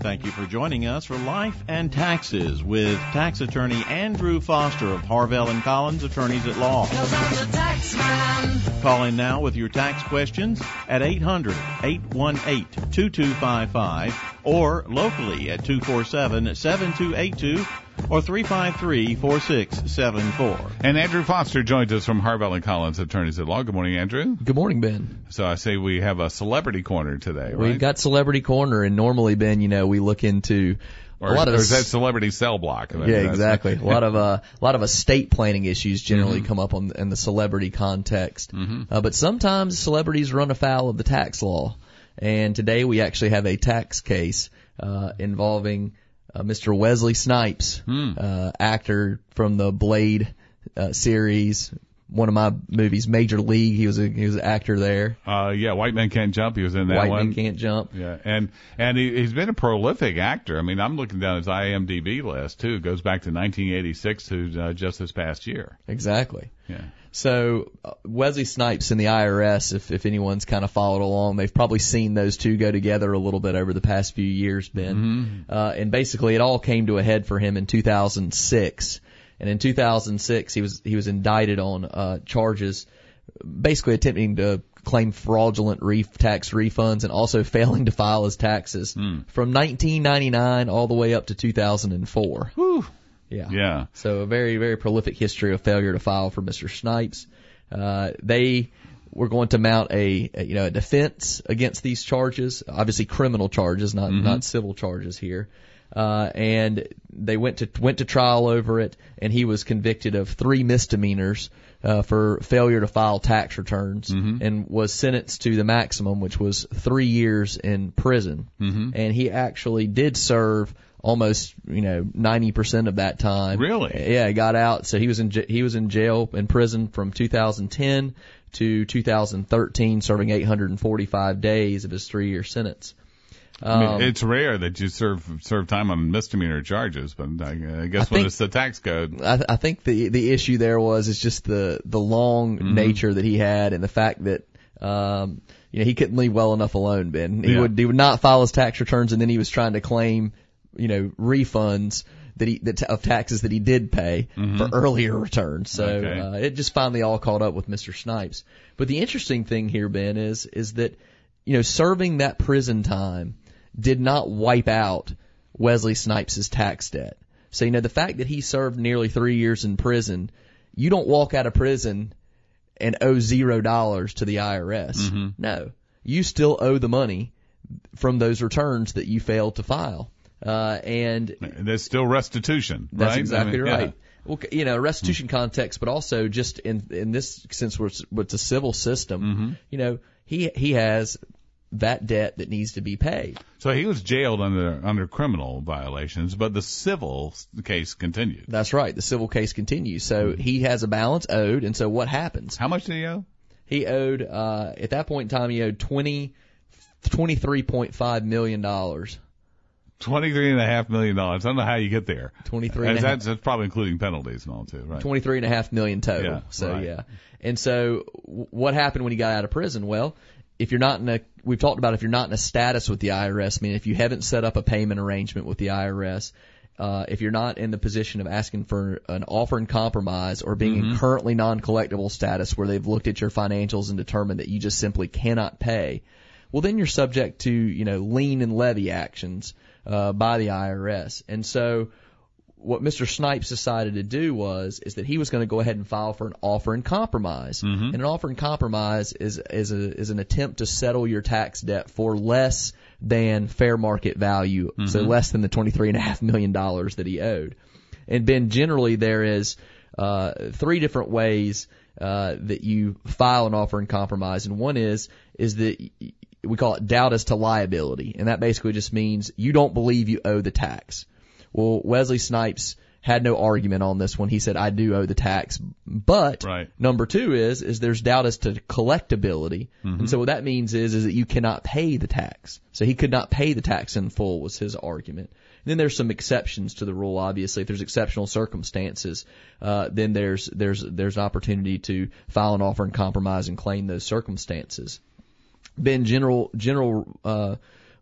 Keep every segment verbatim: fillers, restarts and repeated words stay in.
Thank you for joining us for Life and Taxes with tax attorney Andrew Foster of Harvell and Collins, Attorneys at Law. 'Cause I'm the tax man. Call in now with your tax questions at eight hundred, eight one eight, two two five five or locally at two four seven, seven two eight two or three five three, four six seven four. And Andrew Foster joins us from Harvell and Collins, Attorneys at Law. Good morning, Andrew. Good morning, Ben. So I say we have a celebrity corner today, right? We've got Celebrity Corner, and normally, Ben, you know, we look into or, a lot of or is that celebrity cell block? I mean, yeah, that's- exactly. a lot of uh, a lot of estate planning issues generally Mm-hmm. come up on in the celebrity context, Mm-hmm. uh, but sometimes celebrities run afoul of the tax law. And today we actually have a tax case uh, involving uh, Mister Wesley Snipes, Hmm. uh, actor from the Blade uh, series. One of my movies, Major League. He was a he was an actor there. Uh, yeah, White Men Can't Jump. He was in that White one. Men Can't Jump. Yeah, and and he, he's been a prolific actor. I mean, I'm looking down his I M D B list too. It goes back to nineteen eighty-six to uh, just this past year. Exactly. Yeah. So uh, Wesley Snipes and the I R S, if if anyone's kind of followed along, they've probably seen those two go together a little bit over the past few years, Ben. Mm-hmm. Uh, and basically, it all came to a head for him in two thousand six. And in two thousand six, he was he was indicted on uh, charges, basically attempting to claim fraudulent re- tax refunds and also failing to file his taxes Mm. from nineteen ninety-nine all the way up to two thousand four. Whew. Yeah. Yeah. So a very, very prolific history of failure to file for Mister Snipes. Uh, they were going to mount a, a, you know, a defense against these charges, obviously criminal charges, not, Mm-hmm. not civil charges here. Uh, and they went to, went to trial over it, and he was convicted of three misdemeanors, uh, for failure to file tax returns, Mm-hmm. and was sentenced to the maximum, which was three years in prison. Mm-hmm. And he actually did serve almost, you know, ninety percent of that time. Really? Yeah, he got out. So he was in j- he was in jail in prison from two thousand ten to two thousand thirteen, serving eight hundred forty-five days of his three-year sentence. I Um, mean, it's rare that you serve serve time on misdemeanor charges, but I, I guess I when think- it's the tax code. I, I think the the issue there was is just the the long Mm-hmm. nature that he had, and the fact that um you know he couldn't leave well enough alone. Ben, he Yeah. would he would not file his tax returns, and then he was trying to claim you know refunds that he that of taxes that he did pay for earlier returns. So Mm-hmm. Okay. uh, it just finally all caught up with Mister Snipes. But the interesting thing here, Ben, is is that you know serving that prison time did not wipe out Wesley Snipes' tax debt. So, you know, the fact that he served nearly three years in prison, you don't walk out of prison and owe zero dollars to the I R S. Mm-hmm. No. You still owe the money from those returns that you failed to file. Uh, and There's still restitution, that's right? exactly I mean, yeah. right. Well, you know, restitution context, but also just in in this, since we're, it's a civil system, Mm-hmm. you know, he he has that debt that needs to be paid. So he was jailed under under criminal violations, but the civil case continued. That's right. The civil case continues. So he has a balance owed, and so what happens? How much did he owe? He owed, uh, at that point in time, he owed twenty, twenty-three point five million dollars. Twenty-three and a half million dollars. I don't know how you get there. Twenty-three and a half. That's, that's probably including penalties and all too, right? Twenty-three and a half million total. Yeah, so right. yeah. And so w- what happened when he got out of prison? Well, if you're not in a, we've talked about if you're not in a status with the I R S, I mean, if you haven't set up a payment arrangement with the I R S, uh, if you're not in the position of asking for an offer in compromise or being Mm-hmm. in currently non-collectible status where they've looked at your financials and determined that you just simply cannot pay, well, then you're subject to, you know, lien and levy actions, uh, by the I R S. And so, what Mister Snipes decided to do was is that he was going to go ahead and file for an offer in compromise. Mm-hmm. And an offer in compromise is is a is an attempt to settle your tax debt for less than fair market value, Mm-hmm. so less than the twenty-three and a half million dollars that he owed. And Ben, generally there is uh, three different ways uh, that you file an offer in compromise, and one is is that we call it doubt as to liability, and that basically just means you don't believe you owe the tax. Well, Wesley Snipes had no argument on this one. He said, I do owe the tax. But Right. number two is, is there's doubt as to collectability. Mm-hmm. And so what that means is, is that you cannot pay the tax. So he could not pay the tax in full was his argument. And then there's some exceptions to the rule, obviously. If there's exceptional circumstances, uh, then there's, there's, there's an opportunity to file an offer in compromise and claim those circumstances. Ben, general, general, uh,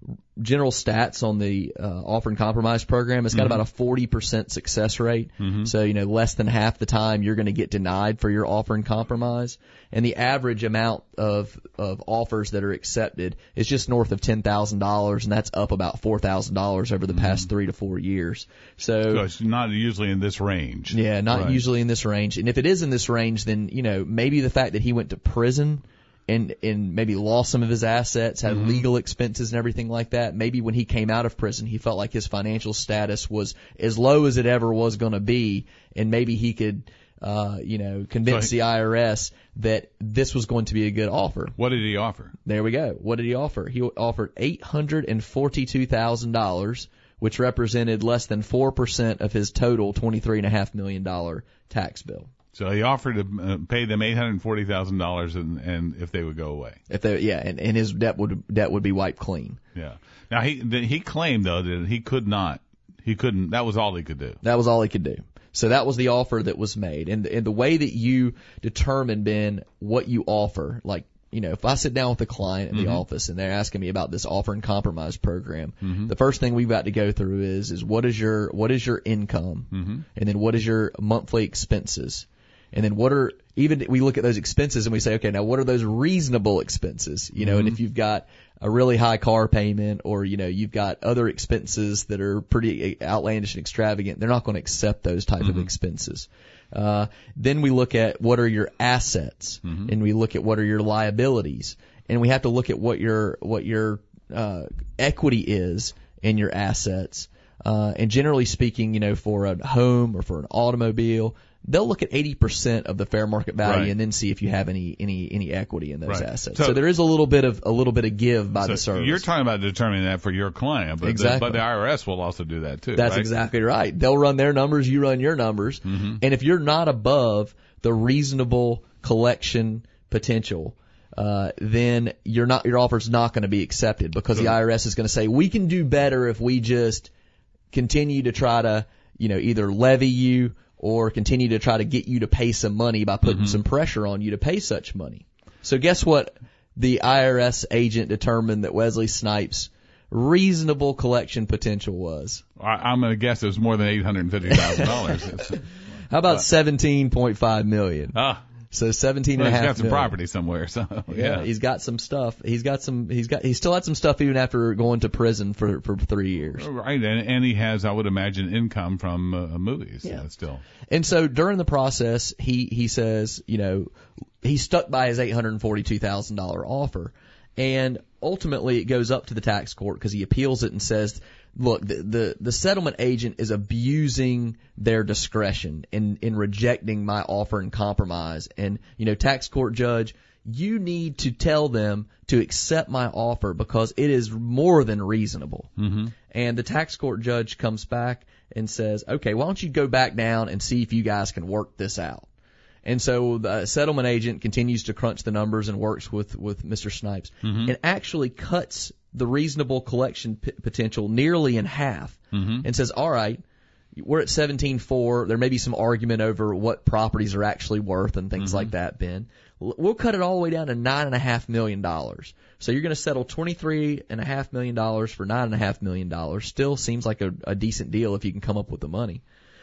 general stats on the uh, offer and compromise program. It's got Mm-hmm. about a forty percent success rate. Mm-hmm. So, you know, less than half the time you're going to get denied for your offer and compromise. And the average amount of of offers that are accepted is just north of ten thousand dollars, and that's up about four thousand dollars over the past three to four years. So, So it's not usually in this range. yeah, not Right. usually in this range. And if it is in this range, then, you know, maybe the fact that he went to prison and and maybe lost some of his assets, had Mm-hmm. legal expenses and everything like that. Maybe when he came out of prison, he felt like his financial status was as low as it ever was going to be, and maybe he could, uh, you know, convince So he- the I R S that this was going to be a good offer. What did he offer? There we go. What did he offer? He offered eight hundred and forty-two thousand dollars, which represented less than four percent of his total twenty-three and a half million dollar tax bill. So he offered to uh, pay them eight hundred forty thousand dollars, and and if they would go away. If they, yeah, and, and his debt would debt would be wiped clean. Yeah. Now he th- he claimed though that he could not, he couldn't. That was all he could do. That was all he could do. So that was the offer that was made. And, and the way that you determine, Ben, what you offer, like, you know, if I sit down with a client in the Mm-hmm. office and they're asking me about this offer and compromise program, Mm-hmm. the first thing we've got to go through is, is what is your, what is your income? Mm-hmm. And then what is your monthly expenses? And then what are, even we look at those expenses and we say, okay, now what are those reasonable expenses? You know, Mm-hmm. and if you've got a really high car payment, or, you know, you've got other expenses that are pretty outlandish and extravagant, they're not going to accept those type Mm-hmm. of expenses. Uh, then we look at what are your assets, Mm-hmm. and we look at what are your liabilities, and we have to look at what your, what your, uh, equity is in your assets. Uh, and generally speaking, you know, for a home or for an automobile, they'll look at eighty percent of the fair market value Right. and then see if you have any, any, any equity in those Right. assets. So- So, there is a little bit of, a little bit of give by the So service. you're talking about determining that for your client, but Exactly. the, but the I R S will also do that too. That's right? exactly right. They'll run their numbers, you run your numbers. Mm-hmm. And if you're not above the reasonable collection potential, uh, then you're not, your offer's not going to be accepted, because the I R S is going to say, we can do better if we just continue to try to, you know, either levy you or continue to try to get you to pay some money by putting Mm-hmm. some pressure on you to pay such money. So guess what? The I R S agent determined that Wesley Snipes' reasonable collection potential was. I, I'm going to guess it was more than eight hundred fifty thousand dollars. How about seventeen point five million? Ah, So seventeen well, and a he's half got some million. property somewhere. So Yeah, yeah. he's got some stuff. He's got some. He's got. He still had some stuff even after going to prison for for three years. Right, and, and he has, I would imagine, income from uh, movies Yeah. uh, still. And so during the process, he he says, you know, he stuck by his eight hundred forty-two thousand dollar offer, and ultimately it goes up to the tax court because he appeals it and says, look, the, the the settlement agent is abusing their discretion in in rejecting my offer and compromise, and you know, tax court judge, you need to tell them to accept my offer because it is more than reasonable. Mm-hmm. And the tax court judge comes back and says, okay, why don't you go back down and see if you guys can work this out. And so the settlement agent continues to crunch the numbers and works with, with Mister Snipes, Mm-hmm. and actually cuts the reasonable collection p- potential nearly in half, Mm-hmm. and says, all right, we're at seventeen four. There may be some argument over what properties are actually worth and things Mm-hmm. like that, Ben. L- We'll cut it all the way down to nine and a half million dollars. So you're going to settle twenty-three and a half million dollars for nine and a half million dollars. Still seems like a, a decent deal if you can come up with the money.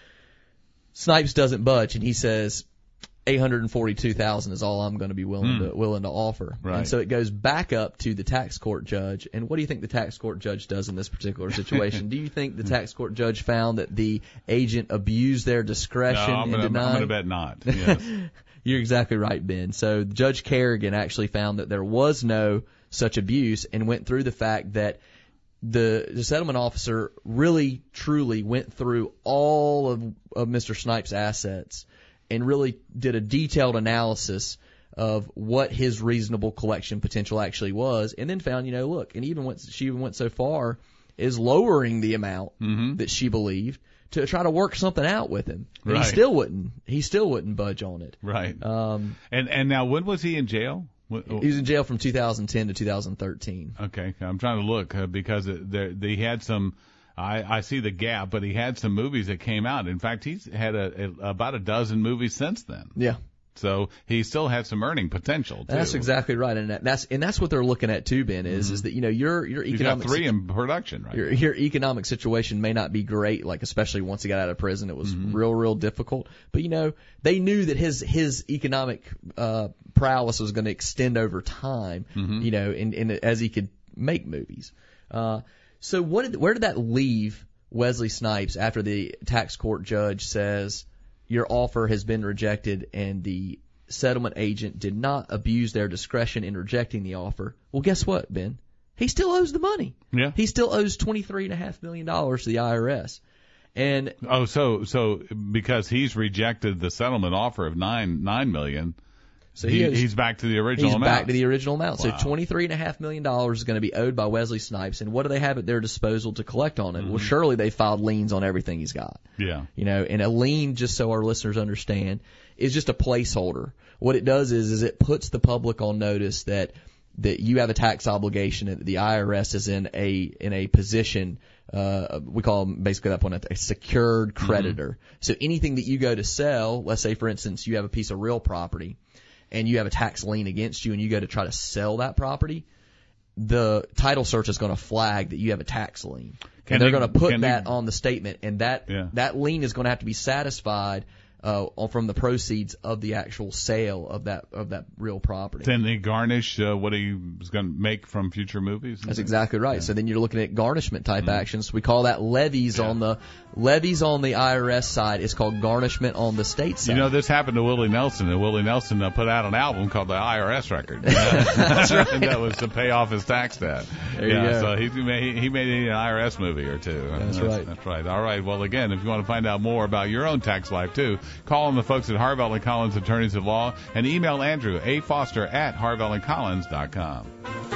Snipes doesn't budge, and he says, eight hundred forty-two thousand is all I'm going to be willing to willing to offer. Right. And so it goes back up to the tax court judge. And what do you think the tax court judge does in this particular situation? Do you think the tax court judge found that the agent abused their No, discretion I'm in going denying? to bet not. Yes. You're exactly right, Ben. So Judge Kerrigan actually found that there was no such abuse and went through the fact that the, the settlement officer really, truly went through all of, of Mister Snipes' assets and really did a detailed analysis of what his reasonable collection potential actually was, and then found, you know, look, and even went, she even went so far as lowering the amount Mm-hmm. that she believed to try to work something out with him. And Right. he still wouldn't. He still wouldn't budge on it. Right. Um, And and now, when was he in jail? When- he was in jail from two thousand ten to two thousand thirteen. Okay, I'm trying to look uh, because it, there, they had some. I, I see the gap, but he had some movies that came out. In fact, he's had a, a about a dozen movies since then. Yeah. So he still has some earning potential, too. That's exactly right, and that, that's and that's what they're looking at too, Ben. Is mm-hmm. is that you know your your economic He's got three in production, right? Your, your economic situation may not be great, like especially once he got out of prison, it was mm-hmm. real real difficult. But you know they knew that his his economic uh, prowess was going to extend over time, mm-hmm. you know, in, in as he could make movies. Uh, so what did, where did that leave Wesley Snipes after the tax court judge says your offer has been rejected and the settlement agent did not abuse their discretion in rejecting the offer? Well, guess what, Ben? He still owes the money. Yeah. He still owes twenty-three point five million dollars to the I R S. And oh, so so because he's rejected the settlement offer of nine nine million. So he, he is, he's back to the original he's amount. He's back to the original amount. Wow. So twenty-three point five million dollars is going to be owed by Wesley Snipes. And what do they have at their disposal to collect on it? Mm-hmm. Well, surely they filed liens on everything he's got. Yeah. You know, and a lien, just so our listeners understand, is just a placeholder. What it does is, is it puts the public on notice that that you have a tax obligation and that the I R S is in a in a position. Uh, we call them basically that point a secured creditor. Mm-hmm. So anything that you go to sell, let's say for instance you have a piece of real property and you have a tax lien against you and you go to try to sell that property, the title search is going to flag that you have a tax lien. Can and they're going to put that they, on the statement, and that yeah. that lien is going to have to be satisfied uh, from the proceeds of the actual sale of that of that real property. Then they garnish uh, what he was going to make from future movies. That's exactly right. Yeah. So then you're looking at garnishment type mm-hmm. actions. We call that levies yeah. on the levies on the I R S side. It's called garnishment on the state side. You know, this happened to Willie Nelson, and Willie Nelson uh, put out an album called the I R S Record. That's right. And that was to pay off his tax debt. There yeah, you go. So he made he made an I R S movie or two. That's, that's right. That's right. All right. Well, again, if you want to find out more about your own tax life too, call on the folks at Harvell and Collins Attorneys at Law and email Andrew A Foster at harvell and collins dot com.